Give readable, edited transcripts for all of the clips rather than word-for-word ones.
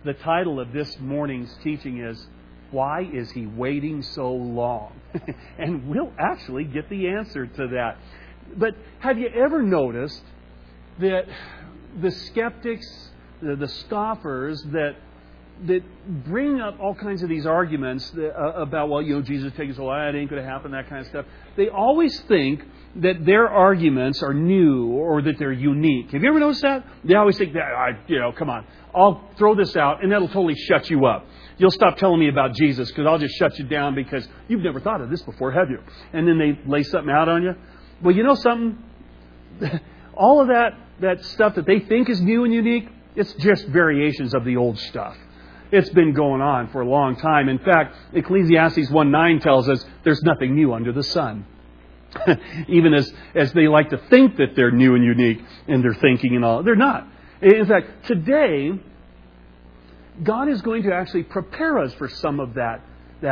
The title of this morning's teaching is, Why is He Waiting So Long? And we'll actually get the answer to that. But have you ever noticed that the skeptics, the scoffers that bring up all kinds of these arguments about, well, Jesus taking so long, it ain't going to happen, that kind of stuff, they always think that their arguments are new or that they're unique. Have you ever noticed that? They always think that, come on, I'll throw this out and that'll totally shut you up. You'll stop telling me about Jesus because I'll just shut you down because you've never thought of this before, have you? And then they lay something out on you. Well, you know something? All of that stuff that they think is new and unique, it's just variations of the old stuff. It's been going on for a long time. In fact, Ecclesiastes 1:9 tells us there's nothing new under the sun. Even as they like to think that they're new and unique in their thinking and all. They're not. In fact, today, God is going to actually prepare us for some of that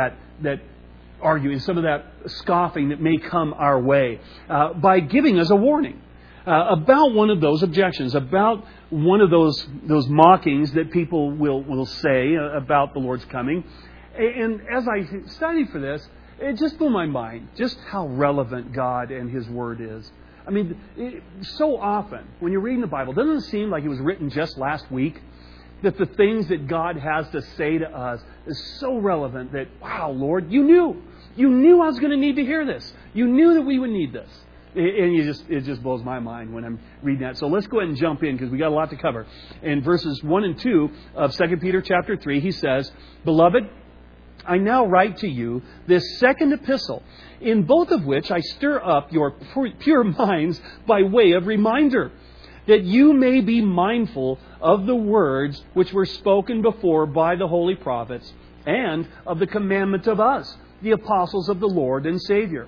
arguing, some of that scoffing that may come our way by giving us a warning about one of those objections, about one of those mockings that people will say about the Lord's coming. And as I studied for this, it just blew my mind just how relevant God and His Word is. I mean, so often when you're reading the Bible, doesn't it seem like it was written just last week? That the things that God has to say to us is so relevant that, wow, Lord, you knew. You knew I was going to need to hear this. You knew that we would need this. And it just blows my mind when I'm reading that. So let's go ahead and jump in because we got a lot to cover. In verses 1 and 2 of 2 Peter chapter 3, he says, Beloved, I now write to you this second epistle, in both of which I stir up your pure minds by way of reminder, that you may be mindful of the words which were spoken before by the holy prophets, and of the commandment of us, the apostles of the Lord and Savior.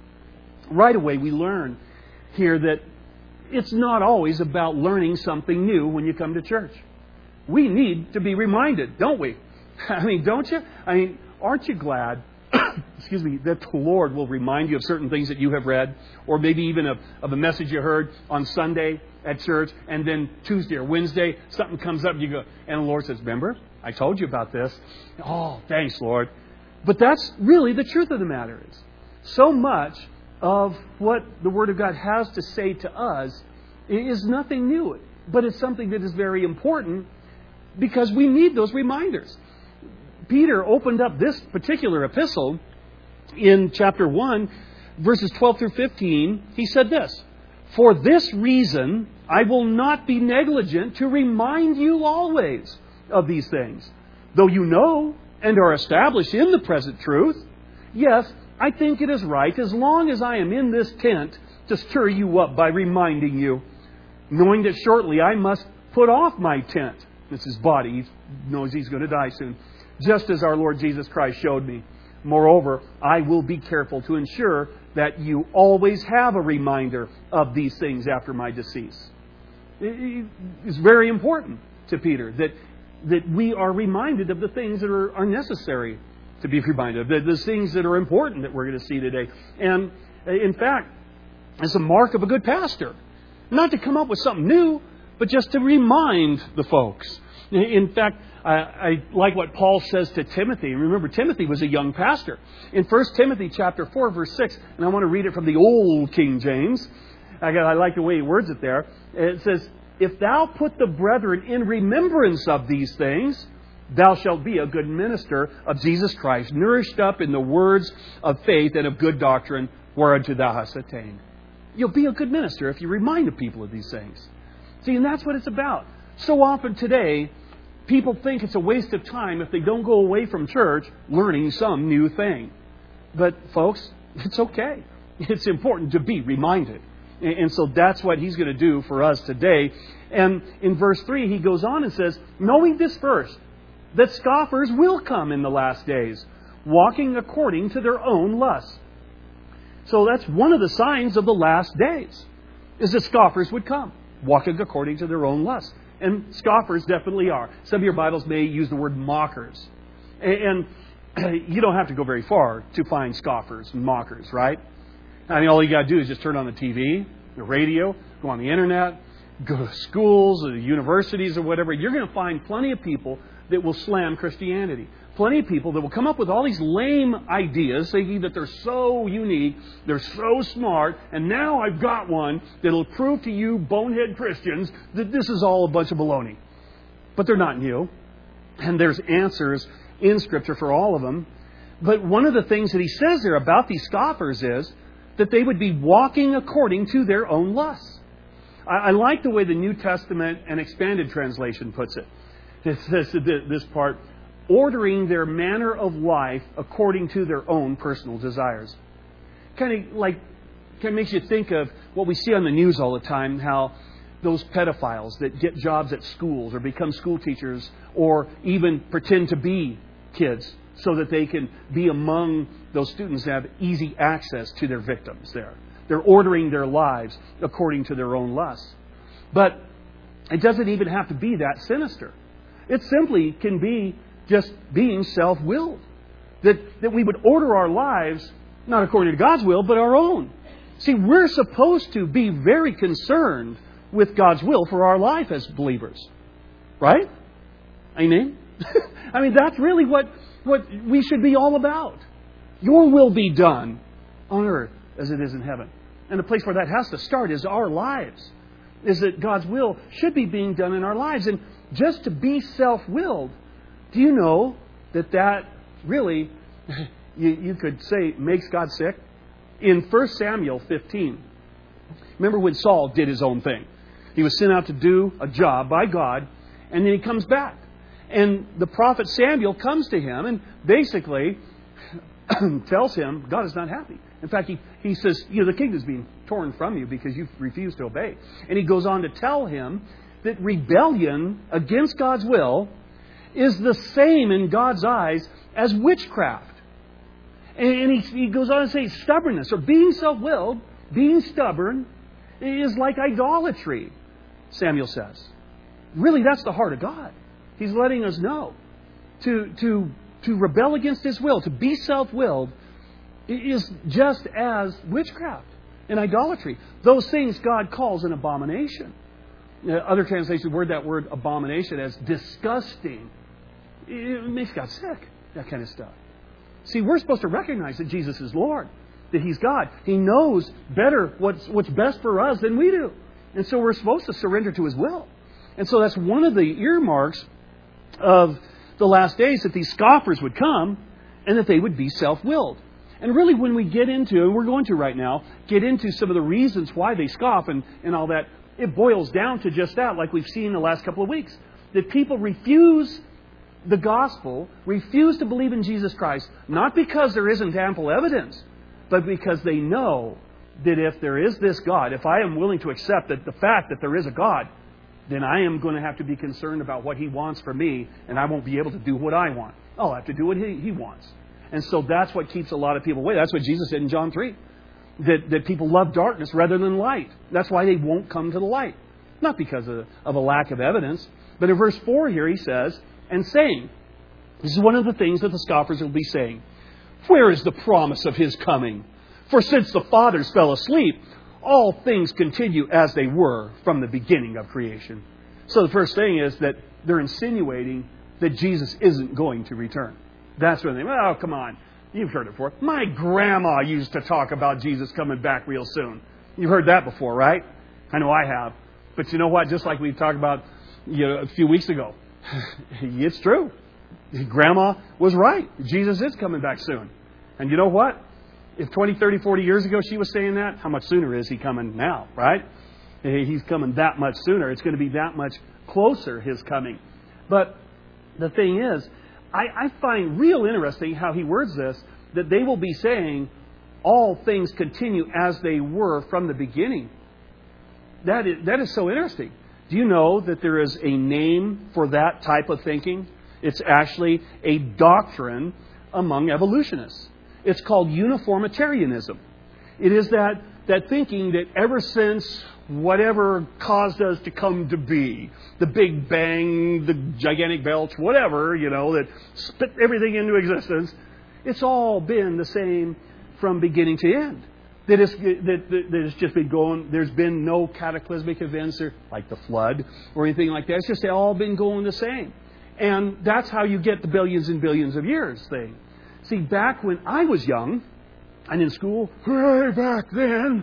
Right away we learn here that it's not always about learning something new when you come to church. We need to be reminded, don't we? I mean, don't you? I mean, aren't you glad, excuse me, that the Lord will remind you of certain things that you have read, or maybe even of a message you heard on Sunday at church, and then Tuesday or Wednesday, something comes up, and you go, and the Lord says, remember, I told you about this. Oh, thanks, Lord. But that's really the truth of the matter is, so much of what the Word of God has to say to us is nothing new, but it's something that is very important because we need those reminders. Peter opened up this particular epistle in chapter 1, verses 12 through 15. He said this, For this reason, I will not be negligent to remind you always of these things. Though you know and are established in the present truth, yes, I think it is right, as long as I am in this tent, to stir you up by reminding you, knowing that shortly I must put off my tent. It's his body. He knows he's going to die soon. Just as our Lord Jesus Christ showed me. Moreover, I will be careful to ensure that you always have a reminder of these things after my decease. It's very important to Peter that we are reminded of the things that are necessary to be reminded of, the things that are important that we're going to see today. And in fact, it's a mark of a good pastor. Not to come up with something new, but just to remind the folks. In fact, I like what Paul says to Timothy. Remember, Timothy was a young pastor. In 1 Timothy chapter 4, verse 6, and I want to read it from the old King James. I like the way he words it there. It says, If thou put the brethren in remembrance of these things, thou shalt be a good minister of Jesus Christ, nourished up in the words of faith and of good doctrine, whereunto thou hast attained. You'll be a good minister if you remind the people of these things. See, and that's what it's about. So often today, people think it's a waste of time if they don't go away from church learning some new thing. But folks, it's okay. It's important to be reminded. And so that's what he's going to do for us today. And in verse 3, he goes on and says, knowing this first, that scoffers will come in the last days, walking according to their own lusts. So that's one of the signs of the last days, is that scoffers would come, walking according to their own lusts. And scoffers definitely are. Some of your Bibles may use the word mockers. And you don't have to go very far to find scoffers and mockers, right? I mean, all you got to do is just turn on the TV, the radio, go on the internet, go to schools or the universities or whatever. You're going to find plenty of people that will slam Christianity. Plenty of people that will come up with all these lame ideas, thinking that they're so unique, they're so smart, and now I've got one that'll prove to you bonehead Christians that this is all a bunch of baloney. But they're not new. And there's answers in Scripture for all of them. But one of the things that he says there about these scoffers is that they would be walking according to their own lusts. I like the way the New Testament and Expanded Translation puts it. It says this part, ordering their manner of life according to their own personal desires. Kind of makes you think of what we see on the news all the time, how those pedophiles that get jobs at schools or become school teachers or even pretend to be kids so that they can be among those students that have easy access to their victims there. They're ordering their lives according to their own lusts. But it doesn't even have to be that sinister. It simply can be just being self-willed. That we would order our lives not according to God's will, but our own. See, we're supposed to be very concerned with God's will for our life as believers. Right? Amen? I mean, that's really what we should be all about. Your will be done on earth as it is in heaven. And the place where that has to start is our lives. Is that God's will should be being done in our lives. And just to be self-willed, do you know that really, you could say, makes God sick? In 1 Samuel 15, remember when Saul did his own thing? He was sent out to do a job by God, and then he comes back. And the prophet Samuel comes to him and basically tells him God is not happy. In fact, he says, the kingdom's being torn from you because you've refused to obey. And he goes on to tell him that rebellion against God's will is the same in God's eyes as witchcraft. And he goes on to say stubbornness, or being self-willed, being stubborn, is like idolatry, Samuel says. Really, that's the heart of God. He's letting us know. To rebel against His will, to be self-willed, is just as witchcraft and idolatry. Those things God calls an abomination. Other translations word that word abomination as disgusting. It makes God sick, that kind of stuff. See, we're supposed to recognize that Jesus is Lord, that He's God. He knows better what's best for us than we do. And so we're supposed to surrender to His will. And so that's one of the earmarks of the last days, that these scoffers would come and that they would be self-willed. And really when we get into, and we're going to right now, get into some of the reasons why they scoff and all that, it boils down to just that, like we've seen the last couple of weeks. That people refuse the gospel, refuse to believe in Jesus Christ, not because there isn't ample evidence, but because they know that if there is this God, if I am willing to accept that the fact that there is a God, then I am going to have to be concerned about what He wants for me, and I won't be able to do what I want. I'll have to do what He wants. And so that's what keeps a lot of people away. That's what Jesus said in John 3. That people love darkness rather than light. That's why they won't come to the light. Not because of a lack of evidence. But in verse 4 here He says, and saying, this is one of the things that the scoffers will be saying, where is the promise of His coming? For since the fathers fell asleep, all things continue as they were from the beginning of creation. So the first thing is that they're insinuating that Jesus isn't going to return. That's when they, oh, come on. You've heard it before. My grandma used to talk about Jesus coming back real soon. You've heard that before, right? I know I have. But you know what? Just like we talked about a few weeks ago. It's true. Grandma was right. Jesus is coming back soon. And you know what? If 20, 30, 40 years ago she was saying that, how much sooner is He coming now, right? He's coming that much sooner. It's going to be that much closer, His coming. But the thing is, I find real interesting how he words this, that they will be saying, all things continue as they were from the beginning. That is so interesting. Do you know that there is a name for that type of thinking? It's actually a doctrine among evolutionists. It's called uniformitarianism. It is that thinking that ever since whatever caused us to come to be, the Big Bang, the gigantic belch, whatever, that spit everything into existence, it's all been the same from beginning to end. That it's just been going, there's been no cataclysmic events like the flood or anything like that. It's just all been going the same. And that's how you get the billions and billions of years thing. See, back when I was young, and in school, way back then,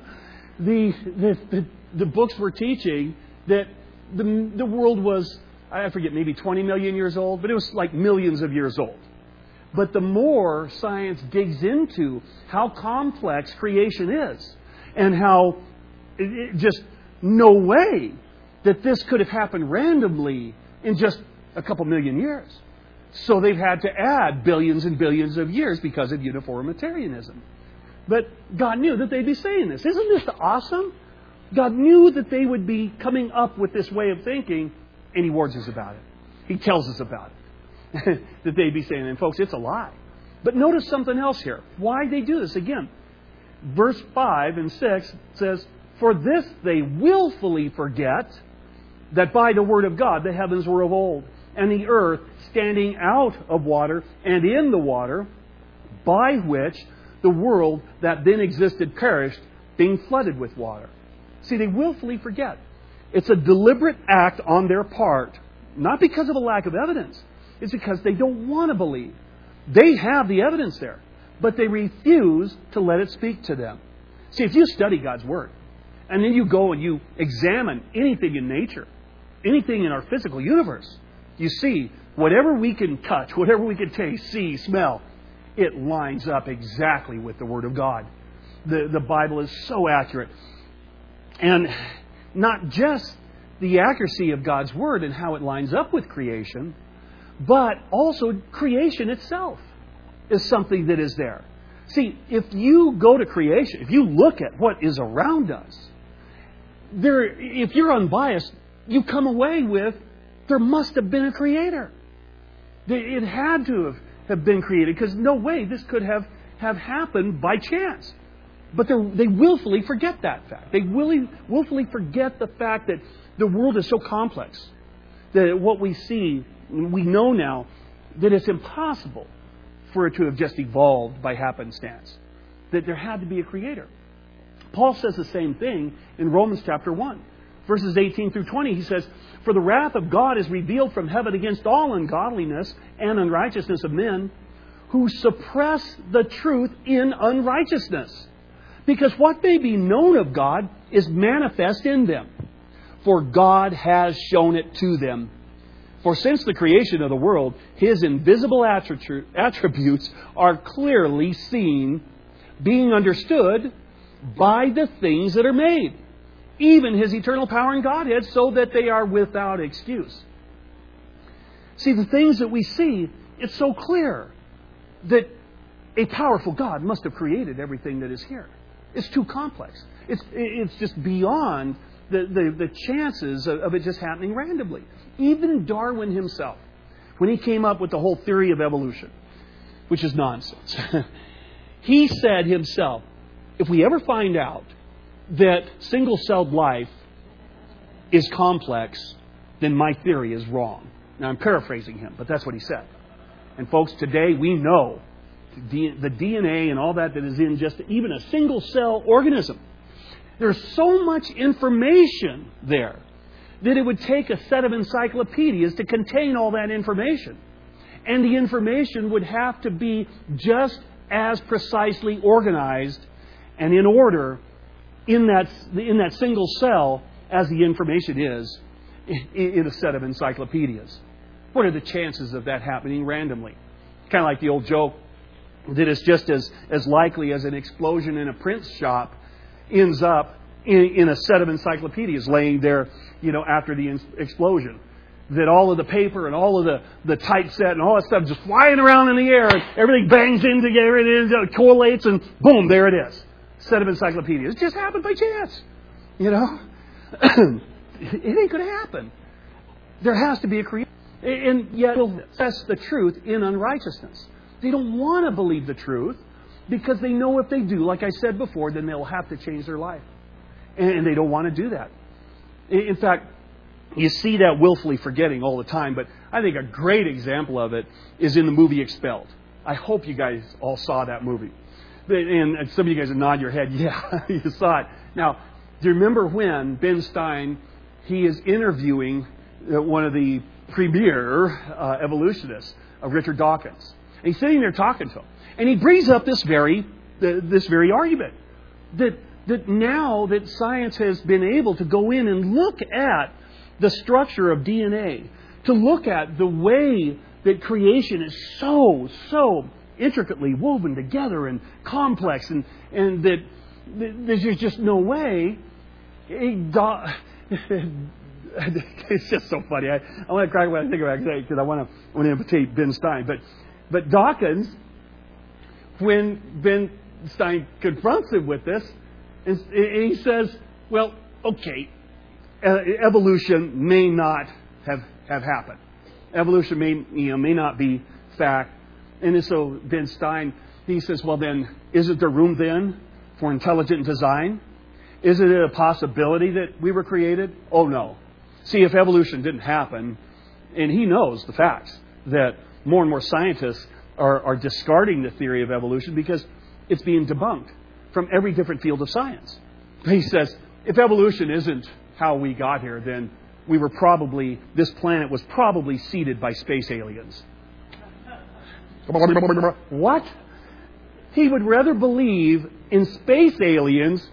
the books were teaching that the world was, I forget, maybe 20 million years old, but it was like millions of years old. But the more science digs into how complex creation is, and how just no way that this could have happened randomly in just a couple million years. So they've had to add billions and billions of years because of uniformitarianism. But God knew that they'd be saying this. Isn't this awesome? God knew that they would be coming up with this way of thinking, and He warns us about it. He tells us about it. That they'd be saying, and folks, it's a lie. But notice something else here. Why they do this again. Verse 5 and 6 says, "For this they willfully forget that by the word of God the heavens were of old, and the earth standing out of water and in the water, by which the world that then existed perished, being flooded with water." See, they willfully forget. It's a deliberate act on their part, not because of a lack of evidence. It's because they don't want to believe. They have the evidence there, but they refuse to let it speak to them. See, if you study God's Word, and then you go and you examine anything in nature, anything in our physical universe, you see, whatever we can touch, whatever we can taste, see, smell, it lines up exactly with the Word of God. The Bible is so accurate. And not just the accuracy of God's Word and how it lines up with creation, but also creation itself is something that is there. See, if you go to creation, if you look at what is around us, if you're unbiased, you come away with, there must have been a creator. It had to have been created, because no way this could have happened by chance. But they willfully forget that fact. They willfully forget the fact that the world is so complex, that what we see, we know now, that it's impossible for it to have just evolved by happenstance. That there had to be a creator. Paul says the same thing in Romans chapter 1. Verses 18 through 20, he says, "For the wrath of God is revealed from heaven against all ungodliness and unrighteousness of men, who suppress the truth in unrighteousness. Because what may be known of God is manifest in them. For God has shown it to them. For since the creation of the world, His invisible attributes are clearly seen, being understood by the things that are made, even His eternal power and Godhead, so that they are without excuse." See, the things that we see, it's so clear that a powerful God must have created everything that is here. It's too complex. It's just beyond the chances of it just happening randomly. Even Darwin himself, when he came up with the whole theory of evolution, which is nonsense, he said himself, if we ever find out that single-celled life is complex, then my theory is wrong. Now, I'm paraphrasing him, but that's what he said. And folks, today we know the DNA and all that is in just even a single-cell organism. There's so much information there that it would take a set of encyclopedias to contain all that information. And the information would have to be just as precisely organized and in order in that single cell as the information is in a set of encyclopedias. What are the chances of that happening randomly? Kind of like the old joke that it's just as likely as an explosion in a print shop ends up in a set of encyclopedias laying there, after the explosion. That all of the paper and all of the typeset and all that stuff just flying around in the air and everything bangs in together and it correlates and boom, there it is. Set of encyclopedias. It just happened by chance. It ain't going to happen. There has to be a creator. And yet, that's the truth in unrighteousness. They don't want to believe the truth because they know if they do, like I said before, then they'll have to change their life. And they don't want to do that. In fact, you see that willfully forgetting all the time, but I think a great example of it is in the movie Expelled. I hope you guys all saw that movie. And some of you guys would nod your head, yeah, you saw it. Now, do you remember when Ben Stein, he is interviewing one of the premier evolutionist, Richard Dawkins. And he's sitting there talking to him. And he brings up this very argument. That now that science has been able to go in and look at the structure of DNA, to look at the way that creation is so intricately woven together and complex, and that there's just no way. It's just so funny. I want to cry when I think about it because I want to imitate Ben Stein. But Dawkins, when Ben Stein confronts him with this, and he says, well, okay, evolution may not have happened. Evolution may not be fact. And so Ben Stein, he says, well then, isn't there room then for intelligent design? Isn't it a possibility that we were created? Oh no. See, if evolution didn't happen, and he knows the facts, that more and more scientists are discarding the theory of evolution because it's being debunked from every different field of science. He says, if evolution isn't how we got here, then this planet was probably seeded by space aliens. What? He would rather believe in space aliens,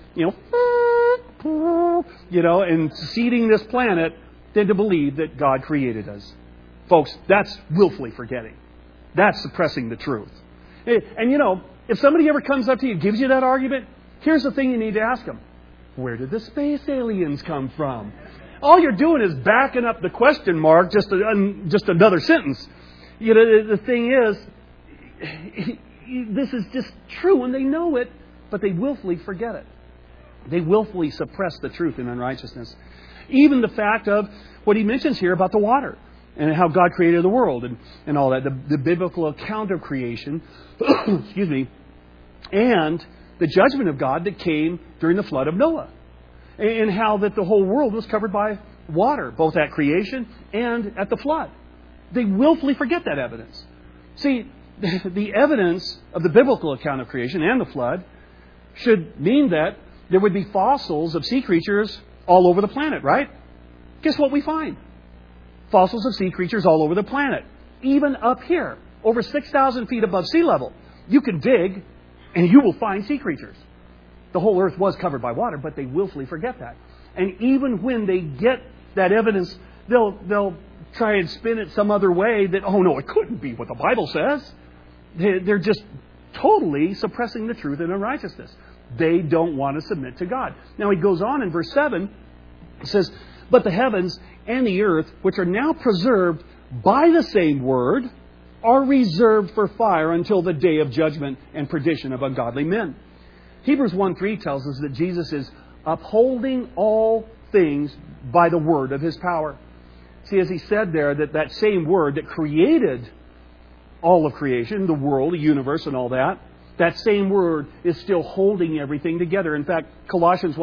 and seeding this planet than to believe that God created us. Folks, that's willfully forgetting. That's suppressing the truth. And if somebody ever comes up to you and gives you that argument, here's the thing you need to ask them. Where did the space aliens come from? All you're doing is backing up the question mark, just another sentence. The thing is, this is just true and they know it, but they willfully forget it. They willfully suppress the truth in unrighteousness. Even the fact of what he mentions here about the water and how God created the world and all that. The biblical account of creation, excuse me, and the judgment of God that came during the flood of Noah. And how that the whole world was covered by water, both at creation and at the flood. They willfully forget that evidence. See, the evidence of the biblical account of creation and the flood should mean that there would be fossils of sea creatures all over the planet, right? Guess what we find? Fossils of sea creatures all over the planet. Even up here, over 6,000 feet above sea level. You can dig and you will find sea creatures. The whole earth was covered by water, but they willfully forget that. And even when they get that evidence, they'll try and spin it some other way that, oh no, it couldn't be what the Bible says. They're just totally suppressing the truth in unrighteousness. They don't want to submit to God. Now he goes on in verse 7, it says, but the heavens and the earth, which are now preserved by the same word, are reserved for fire until the day of judgment and perdition of ungodly men. Hebrews 1:3 tells us that Jesus is upholding all things by the word of His power. See, as He said there, that same word that created all of creation, the world, the universe and all that, that same word is still holding everything together. In fact, Colossians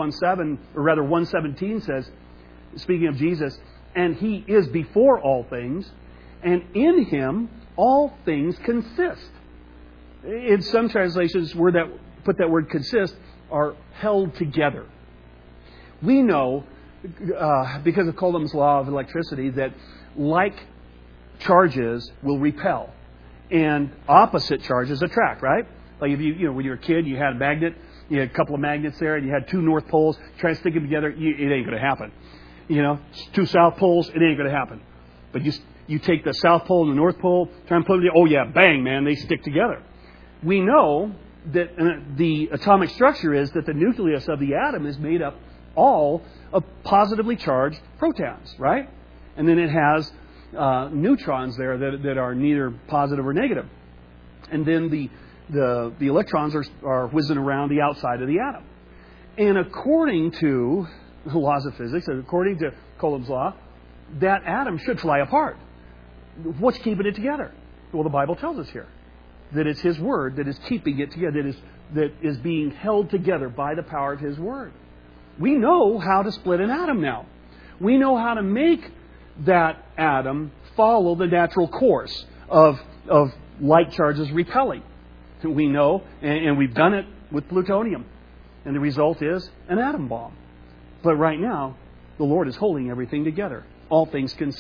1:17 says, speaking of Jesus, and He is before all things, and in Him all things consist. In some translations, put that word consist, are held together. We know, because of Coulomb's law of electricity, that like charges will repel and opposite charges attract, right? Like if you when you were a kid, you had a magnet, you had a couple of magnets there, and you had two north poles, try to stick them together, it ain't going to happen. Two south poles, it ain't going to happen. But you take the south pole and the north pole, try and put them together, oh yeah, bang, man, they stick together. We know that the atomic structure is that the nucleus of the atom is made up all of positively charged protons, right? And then it has neutrons there that are neither positive or negative. And then the electrons are whizzing around the outside of the atom. And according to the laws of physics, and according to Coulomb's law, that atom should fly apart. What's keeping it together? Well, the Bible tells us here that it's His Word that is keeping it together, that is being held together by the power of His Word. We know how to split an atom now. We know how to make that atom follow the natural course of like charges repelling. We know, and we've done it with plutonium. And the result is an atom bomb. But right now, the Lord is holding everything together. All things consist.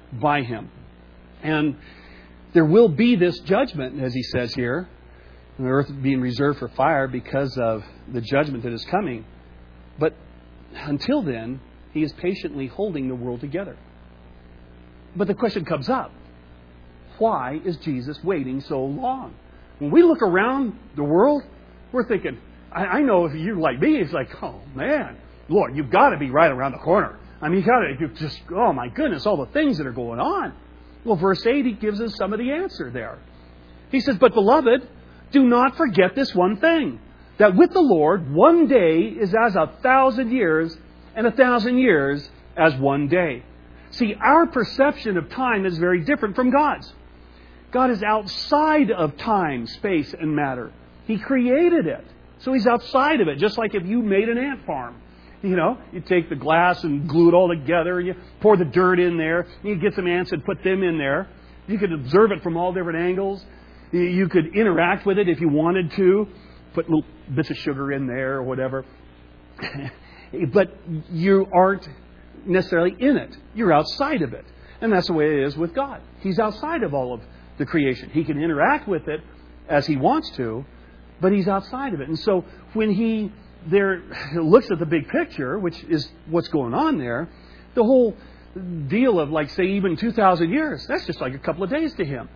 by Him. And there will be this judgment, as He says here, the earth being reserved for fire because of the judgment that is coming. But until then, He is patiently holding the world together. But the question comes up, why is Jesus waiting so long? When we look around the world, we're thinking, I know if you're like me, it's like, oh man, Lord, you've got to be right around the corner. I mean, you just, oh my goodness, all the things that are going on. Well, verse 8, He gives us some of the answer there. He says, but beloved, do not forget this one thing, that with the Lord, one day is as 1,000 years, and 1,000 years as one day. See, our perception of time is very different from God's. God is outside of time, space, and matter. He created it. So He's outside of it, just like if you made an ant farm. You know, you take the glass and glue it all together, and you pour the dirt in there, and you get some ants and put them in there. You could observe it from all different angles. You could interact with it if you wanted to, put little bits of sugar in there or whatever. But you aren't necessarily in it. You're outside of it. And that's the way it is with God. He's outside of all of the creation. He can interact with it as He wants to, but He's outside of it. And so when He looks at the big picture, which is what's going on there, the whole deal of, like, say, even 2,000 years, that's just like a couple of days to Him.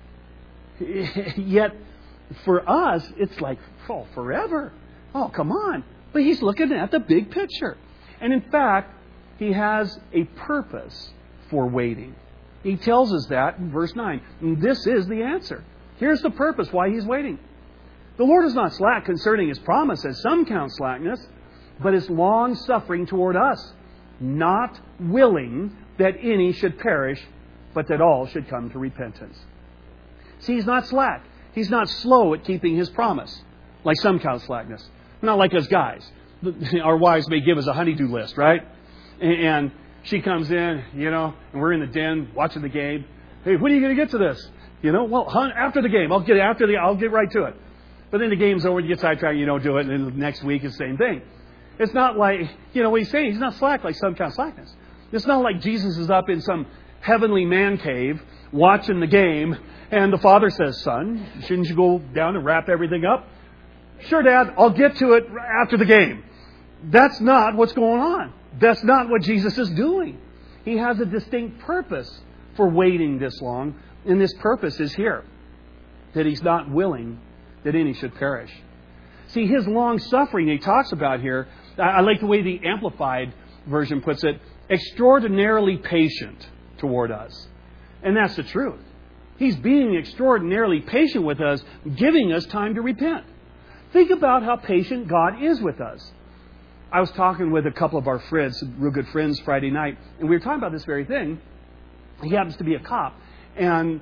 Yet, for us, it's like, oh, forever. Oh, come on. But He's looking at the big picture. And in fact, He has a purpose for waiting. He tells us that in verse 9. And this is the answer. Here's the purpose why He's waiting. The Lord is not slack concerning His promise, as some count slackness, but is long-suffering toward us, not willing that any should perish, but that all should come to repentance. See, He's not slack. He's not slow at keeping His promise, like some count slackness. Not like us guys. Our wives may give us a honey-do list, right? And she comes in, and we're in the den watching the game. Hey, when are you going to get to this? Well, after the game. I'll get right to it. But then the game's over, you get sidetracked, you don't do it, and then the next week it's the same thing. It's not like, what He's saying, He's not slack like some kind of slackness. It's not like Jesus is up in some heavenly man cave watching the game, and the Father says, son, shouldn't you go down and wrap everything up? Sure, Dad, I'll get to it after the game. That's not what's going on. That's not what Jesus is doing. He has a distinct purpose for waiting this long, and this purpose is here, that He's not willing that any should perish. See, His long-suffering He talks about here, I like the way the Amplified version puts it, extraordinarily patient toward us. And that's the truth. He's being extraordinarily patient with us, giving us time to repent. Think about how patient God is with us. I was talking with a couple of our friends, real good friends, Friday night, and we were talking about this very thing. He happens to be a cop. And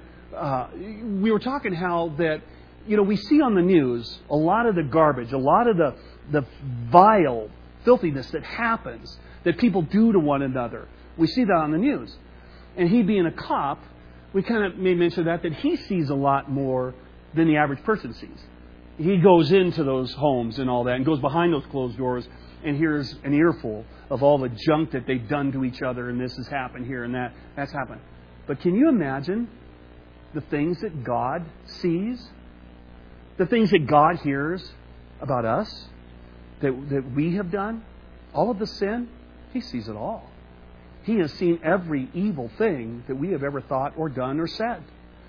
we were talking how that, we see on the news a lot of the garbage, a lot of the vile filthiness that happens, that people do to one another. We see that on the news. And he being a cop, we kind of made mention of that he sees a lot more than the average person sees. He goes into those homes and all that and goes behind those closed doors and hears an earful of all the junk that they've done to each other, and this has happened here and that's happened. But can you imagine the things that God sees? The things that God hears about us, that we have done? All of the sin? He sees it all. He has seen every evil thing that we have ever thought or done or said.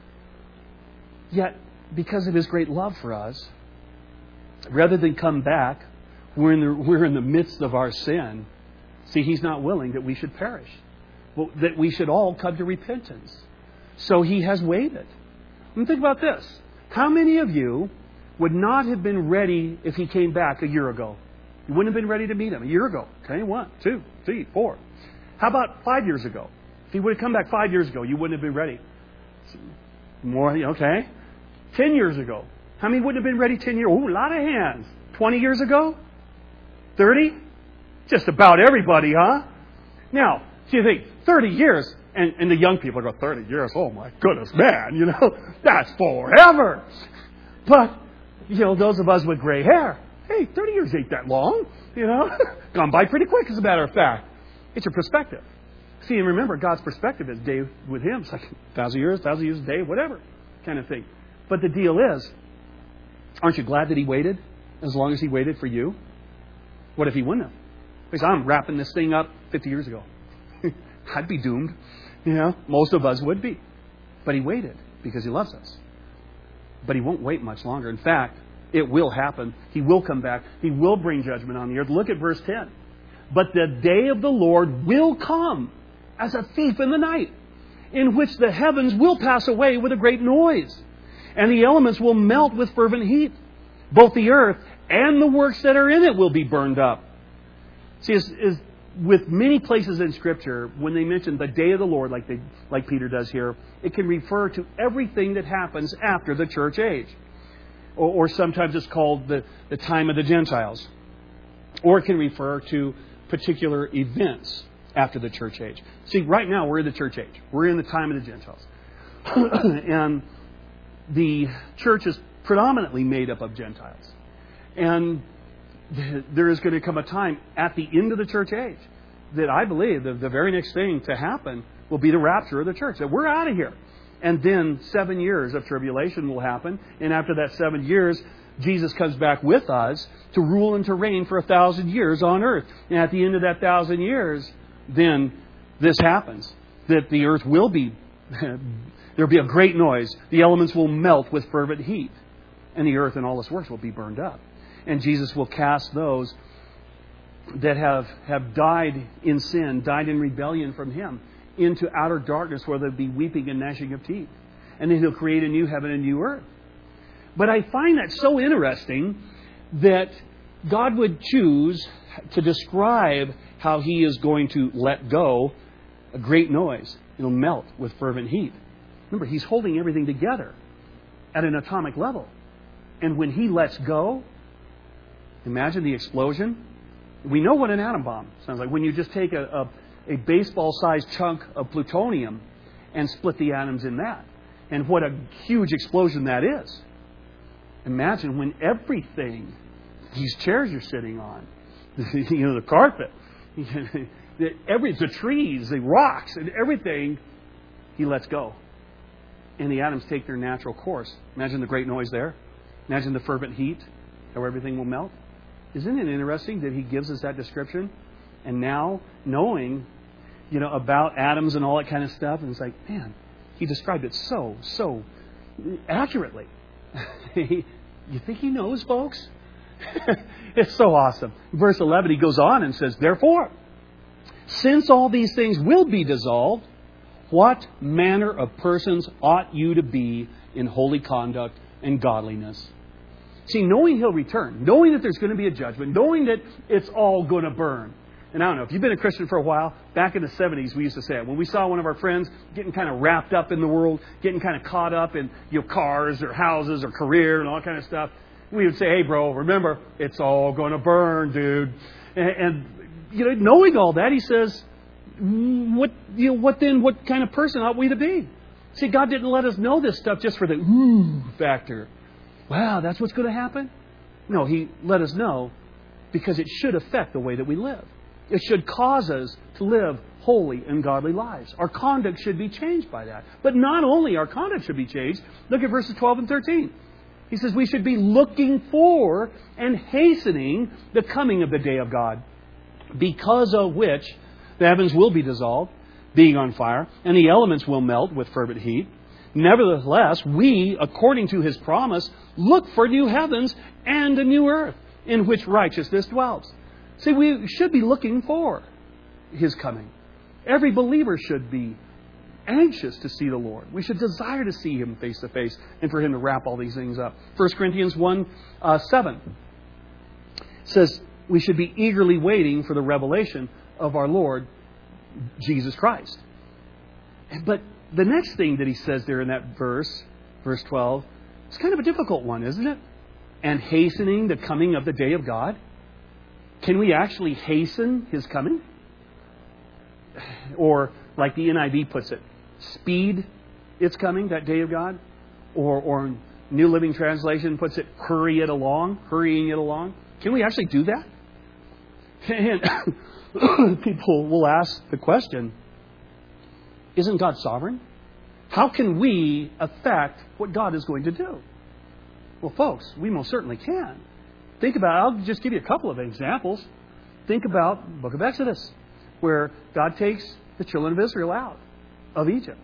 Yet, because of His great love for us, rather than come back, we're in the midst of our sin. See, He's not willing that we should perish, that we should all come to repentance. So He has waited. And think about this. How many of you would not have been ready if He came back a year ago? You wouldn't have been ready to meet Him a year ago. Okay, 1, 2, 3, 4. How about 5 years ago? If He would have come back 5 years ago, you wouldn't have been ready. More, okay. 10 years ago. How many wouldn't have been ready 10 years? Oh, a lot of hands. 20 years ago? 30? Just about everybody, huh? Now, so you think, 30 years, and the young people go, 30 years, oh my goodness, man, that's forever. But, those of us with gray hair, hey, 30 years ain't that long, gone by pretty quick, as a matter of fact. It's your perspective. See, and remember, God's perspective is day with Him. It's like 1,000 years a day, whatever kind of thing. But the deal is, aren't you glad that He waited as long as He waited for you? What if He wouldn't have? Because I'm wrapping this thing up 50 years ago. I'd be doomed. Most of us would be. But He waited because He loves us. But He won't wait much longer. In fact, it will happen. He will come back. He will bring judgment on the earth. Look at verse 10. But the day of the Lord will come as a thief in the night, in which the heavens will pass away with a great noise, and the elements will melt with fervent heat. Both the earth and the works that are in it will be burned up. See, with many places in Scripture, when they mention the day of the Lord, like Peter does here, it can refer to everything that happens after the church age. Or sometimes it's called the time of the Gentiles. Or it can refer to particular events after the church age. See, right now we're in the church age. We're in the time of the Gentiles. And the church is predominantly made up of Gentiles. And there is going to come a time at the end of the church age that I believe the very next thing to happen will be the rapture of the church. That we're out of here. And then 7 years of tribulation will happen. And after that 7 years, Jesus comes back with us to rule and to reign for 1,000 years on earth. And at the end of that 1,000 years, then this happens. That the earth will be, there'll be a great noise. The elements will melt with fervent heat. And the earth and all its works will be burned up. And Jesus will cast those that have died in sin, died in rebellion from Him, into outer darkness where there'll be weeping and gnashing of teeth. And then He'll create a new heaven and new earth. But I find that so interesting that God would choose to describe how He is going to let go a great noise. It'll melt with fervent heat. Remember, He's holding everything together at an atomic level. And when He lets go, imagine the explosion. We know what an atom bomb sounds like. When you just take a baseball-sized chunk of plutonium and split the atoms in that. And what a huge explosion that is. Imagine when everything, these chairs you're sitting on, the carpet, the trees, the rocks, and everything, He lets go. And the atoms take their natural course. Imagine the great noise there. Imagine the fervent heat, how everything will melt. Isn't it interesting that He gives us that description? And now, knowing, about atoms and all that kind of stuff, and it's like, man, He described it so accurately. You think He knows, folks? It's so awesome. Verse 11, He goes on and says, therefore, since all these things will be dissolved, what manner of persons ought you to be in holy conduct and godliness? See, knowing He'll return, knowing that there's going to be a judgment, knowing that it's all going to burn. And I don't know, if you've been a Christian for a while, back in the 70s we used to say it. When we saw one of our friends getting kind of wrapped up in the world, getting kind of caught up in cars or houses or career and all that kind of stuff, we would say, hey bro, remember, it's all going to burn, dude. And knowing all that, he says, what kind of person ought we to be? See, God didn't let us know this stuff just for the ooh factor. Wow, that's what's going to happen? No, He let us know because it should affect the way that we live. It should cause us to live holy and godly lives. Our conduct should be changed by that. But not only our conduct should be changed. Look at verses 12 and 13. He says we should be looking for and hastening the coming of the day of God, because of which the heavens will be dissolved, being on fire, and the elements will melt with fervent heat. Nevertheless, we, according to His promise, look for new heavens and a new earth in which righteousness dwells. See, we should be looking for His coming. Every believer should be anxious to see the Lord. We should desire to see Him face to face and for Him to wrap all these things up. 1 Corinthians 1:7 says we should be eagerly waiting for the revelation of our Lord Jesus Christ. But the next thing that he says there in that verse 12, it's kind of a difficult one, isn't it? And hastening the coming of the day of God. Can we actually hasten His coming? Or, like the NIV puts it, speed its coming, that day of God? Or New Living Translation puts it, hurrying it along. Can we actually do that? And people will ask the question, Isn't God sovereign? How can we affect what God is going to do? Well, folks, we most certainly can. Think about, I'll just give you a couple of examples. Think about the book of Exodus, where God takes the children of Israel out of Egypt.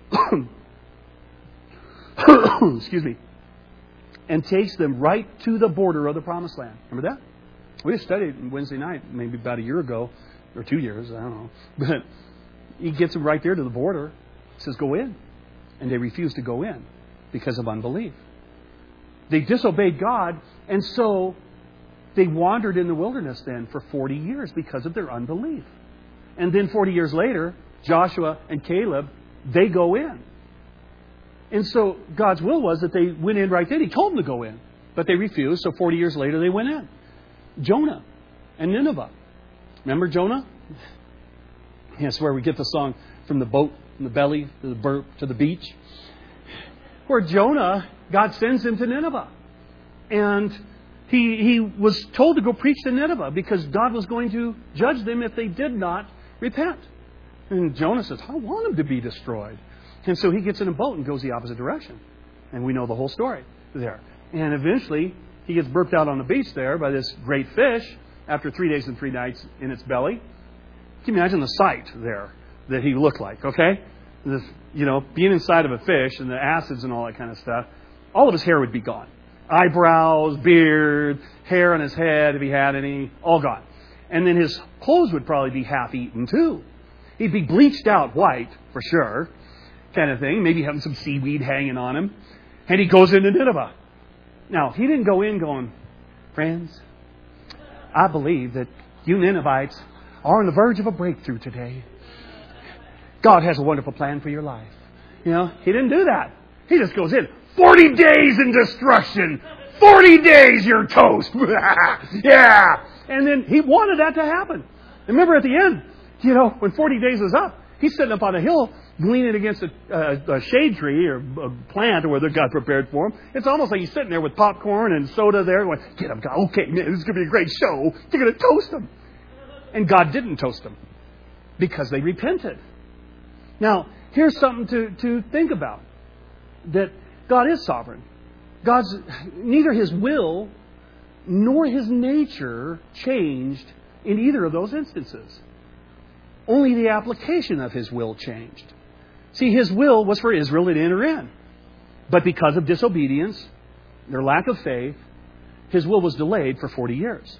Excuse me. And takes them right to the border of the Promised Land. Remember that? We just studied it Wednesday night, maybe about a year ago, or 2 years, I don't know. But He gets them right there to the border. He says, go in. And they refuse to go in because of unbelief. They disobeyed God, and so they wandered in the wilderness then for 40 years because of their unbelief. And then 40 years later, Joshua and Caleb, they go in. And so God's will was that they went in right then. He told them to go in, but they refused. So 40 years later, they went in. Jonah and Nineveh. Remember Jonah? That's where we get the song, from the boat in the belly to the beach. Where Jonah, God sends him to Nineveh. And he was told to go preach to Nineveh because God was going to judge them if they did not repent. And Jonah says, I want them to be destroyed. And so he gets in a boat and goes the opposite direction. And we know the whole story there. And eventually, he gets burped out on the beach there by this great fish after 3 days and 3 nights in its belly. Can you imagine the sight there that he looked like, okay? This, being inside of a fish and the acids and all that kind of stuff, all of his hair would be gone. Eyebrows, beard, hair on his head if he had any, all gone. And then his clothes would probably be half eaten too. He'd be bleached out white, for sure, kind of thing. Maybe having some seaweed hanging on him. And he goes into Nineveh. Now, he didn't go in going, friends, I believe that you Ninevites are on the verge of a breakthrough today. God has a wonderful plan for your life. He didn't do that. He just goes in. 40 days in destruction. 40 days you're toast. Yeah. And then he wanted that to happen. Remember at the end, when 40 days is up, he's sitting up on a hill leaning against a shade tree or a plant or whether God prepared for him. It's almost like he's sitting there with popcorn and soda there going, get him, God. Okay, man, this is going to be a great show. You're going to toast him. And God didn't toast them because they repented. Now, here's something to think about. That God is sovereign. Neither His will nor His nature changed in either of those instances. Only the application of His will changed. See, His will was for Israel to enter in. But because of disobedience, their lack of faith, His will was delayed for 40 years.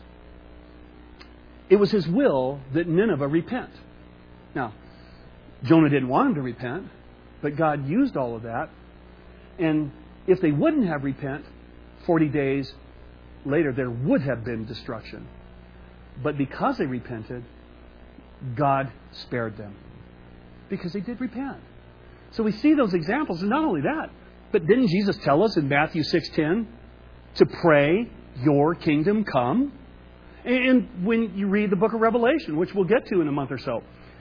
It was His will that Nineveh repent. Now, Jonah didn't want them to repent, but God used all of that. And if they wouldn't have repent, 40 days later there would have been destruction. But because they repented, God spared them. Because they did repent. So we see those examples. And not only that, but didn't Jesus tell us in Matthew 6:10 to pray, your kingdom come? And when you read the book of Revelation, which we'll get to in a month or so,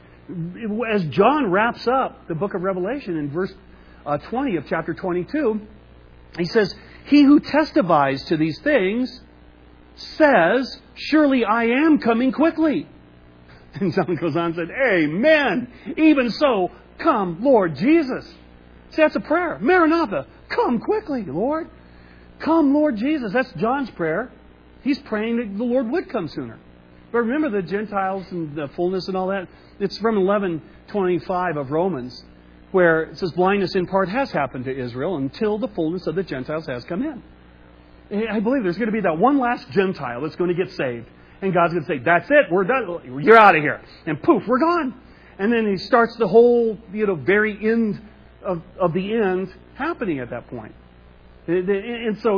as John wraps up the book of Revelation in verse 20 of chapter 22, he says, he who testifies to these things says, surely I am coming quickly. And someone goes on and said, amen. Even so, come, Lord Jesus. See, that's a prayer. Maranatha, come quickly, Lord. Come, Lord Jesus. That's John's prayer. He's praying that the Lord would come sooner. But remember the Gentiles and the fullness and all that? It's from 11:25 of Romans, where it says blindness in part has happened to Israel until the fullness of the Gentiles has come in. I believe there's going to be that one last Gentile that's going to get saved. And God's going to say, that's it, we're done. You're out of here. And poof, we're gone. And then He starts the whole, very end of the end happening at that point. And so,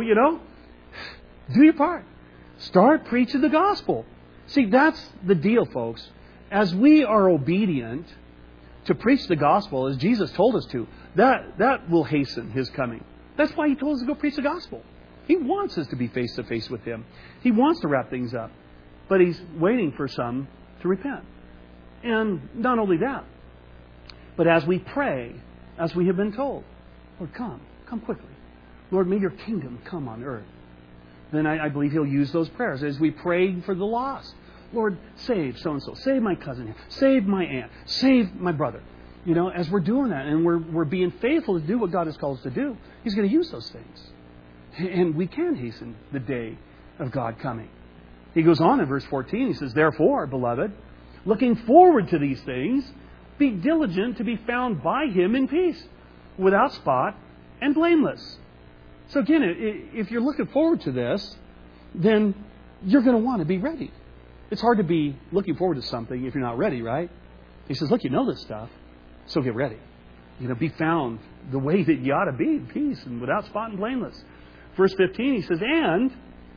do your part. Start preaching the gospel. See, that's the deal, folks. As we are obedient to preach the gospel, as Jesus told us to, that will hasten His coming. That's why He told us to go preach the gospel. He wants us to be face to face with Him. He wants to wrap things up. But He's waiting for some to repent. And not only that, but as we pray, as we have been told, Lord, come quickly. Lord, may your kingdom come on earth. Then I believe He'll use those prayers as we pray for the lost. Lord, save so-and-so. Save my cousin here. Save my aunt. Save my brother. as we're doing that and we're being faithful to do what God has called us to do, He's going to use those things. And we can hasten the day of God coming. He goes on in verse 14. He says, "Therefore, beloved, looking forward to these things, be diligent to be found by Him in peace, without spot and blameless." So again, if you're looking forward to this, then you're going to want to be ready. It's hard to be looking forward to something if you're not ready, right? He says, look, you know this stuff, so get ready. Be found the way that you ought to be, in peace and without spot and blameless. Verse 15, he says, "And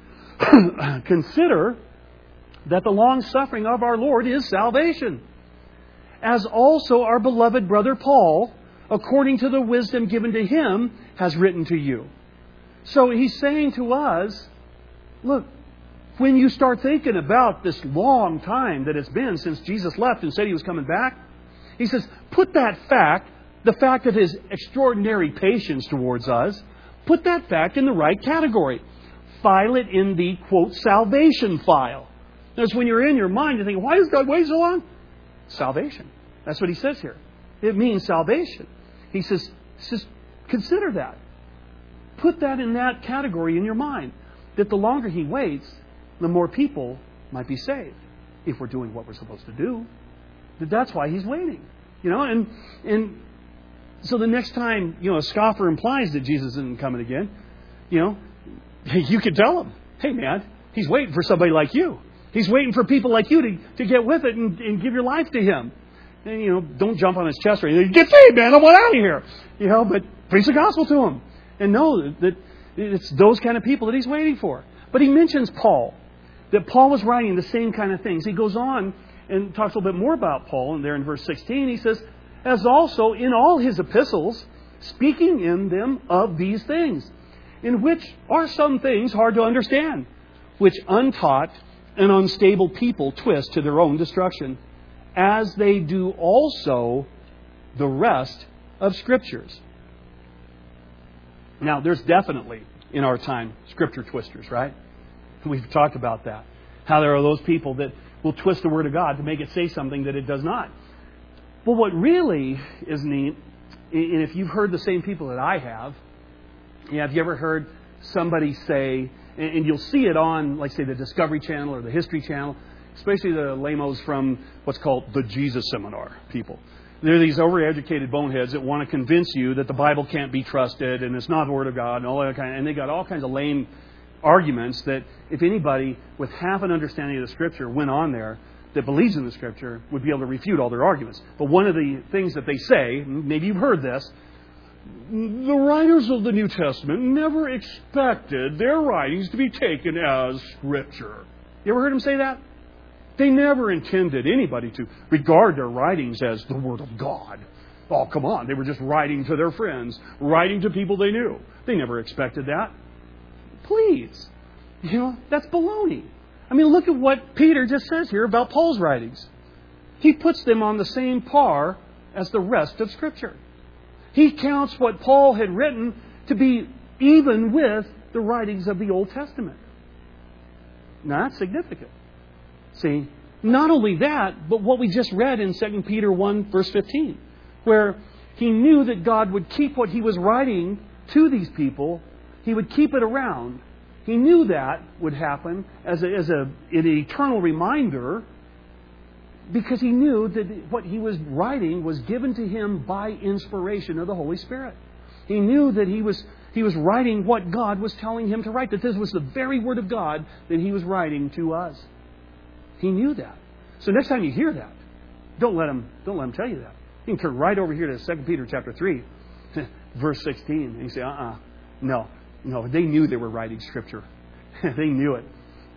consider that the long suffering of our Lord is salvation, as also our beloved brother Paul, according to the wisdom given to him, has written to you." So he's saying to us, look, when you start thinking about this long time that it's been since Jesus left and said He was coming back, he says, put that fact, the fact of His extraordinary patience towards us, put that fact in the right category. File it in the, quote, salvation file. Notice when you're in your mind, you think, why does God wait so long? Salvation. That's what he says here. It means salvation. He says, consider that. Put that in that category in your mind. That the longer He waits, the more people might be saved. If we're doing what we're supposed to do. That's why He's waiting. And so the next time, a scoffer implies that Jesus isn't coming again, you could tell him, hey man, He's waiting for somebody like you. He's waiting for people like you to get with it and give your life to Him. And, don't jump on His chest or anything. Get saved, man. I want out of here. But preach the gospel to him. And know that it's those kind of people that He's waiting for. But he mentions Paul. That Paul was writing the same kind of things. He goes on and talks a little bit more about Paul. And there in verse 16 he says, "As also in all his epistles, speaking in them of these things, in which are some things hard to understand, which untaught and unstable people twist to their own destruction, as they do also the rest of Scriptures." Now, there's definitely, in our time, Scripture twisters, right? We've talked about that. How there are those people that will twist the Word of God to make it say something that it does not. But what really is neat, and if you've heard the same people that I have, have you ever heard somebody say, and you'll see it on, like say, the Discovery Channel or the History Channel, especially the lamos from what's called the Jesus Seminar people. They're these overeducated boneheads that want to convince you that the Bible can't be trusted and it's not the Word of God and all that kind of, and they got all kinds of lame arguments that if anybody with half an understanding of the Scripture went on there that believes in the Scripture would be able to refute all their arguments. But one of the things that they say, maybe you've heard this, the writers of the New Testament never expected their writings to be taken as Scripture. You ever heard them say that? They never intended anybody to regard their writings as the Word of God. Oh, come on. They were just writing to their friends, writing to people they knew. They never expected that. Please. That's baloney. I mean, look at what Peter just says here about Paul's writings. He puts them on the same par as the rest of Scripture. He counts what Paul had written to be even with the writings of the Old Testament. Now, that's significant. See, not only that, but what we just read in 2 Peter 1, verse 15, where he knew that God would keep what He was writing to these people, He would keep it around. He knew that would happen as an eternal reminder, because He knew that what He was writing was given to him by inspiration of the Holy Spirit. He knew that he was writing what God was telling him to write, that this was the very Word of God that He was writing to us. He knew that. So next time you hear that, don't let him tell you that. You can turn right over here to 2 Peter chapter 3, verse 16, and you say, no, they knew they were writing Scripture. They knew it.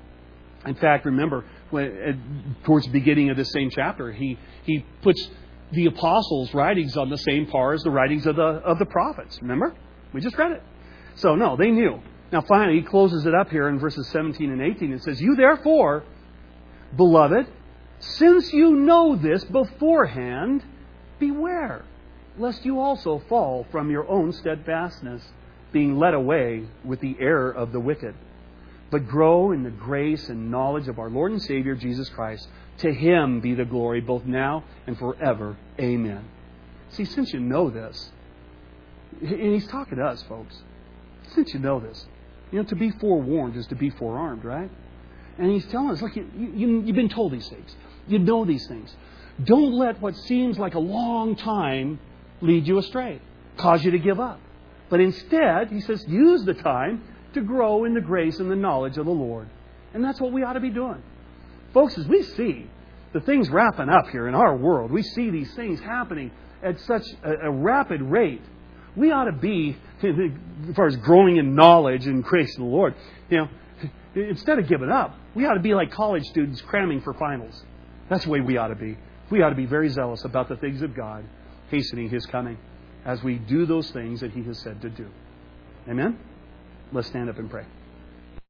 In fact, remember, towards the beginning of this same chapter, he puts the apostles' writings on the same par as the writings of the prophets. Remember? We just read it. So, no, they knew. Now, finally, he closes it up here in verses 17 and 18. It says, "You therefore, beloved, since you know this beforehand, beware, lest you also fall from your own steadfastness, being led away with the error of the wicked. But grow in the grace and knowledge of our Lord and Savior, Jesus Christ. To Him be the glory both now and forever. Amen." See, since you know this, and He's talking to us, folks, since you know this, to be forewarned is to be forearmed, right? And He's telling us, look, you've been told these things. You know these things. Don't let what seems like a long time lead you astray, cause you to give up. But instead, He says, use the time to grow in the grace and the knowledge of the Lord. And that's what we ought to be doing. Folks, as we see the things wrapping up here in our world, we see these things happening at such a rapid rate, we ought to be, as far as growing in knowledge and grace of the Lord, instead of giving up, we ought to be like college students cramming for finals. That's the way we ought to be. We ought to be very zealous about the things of God, hastening His coming as we do those things that He has said to do. Amen? Let's stand up and pray.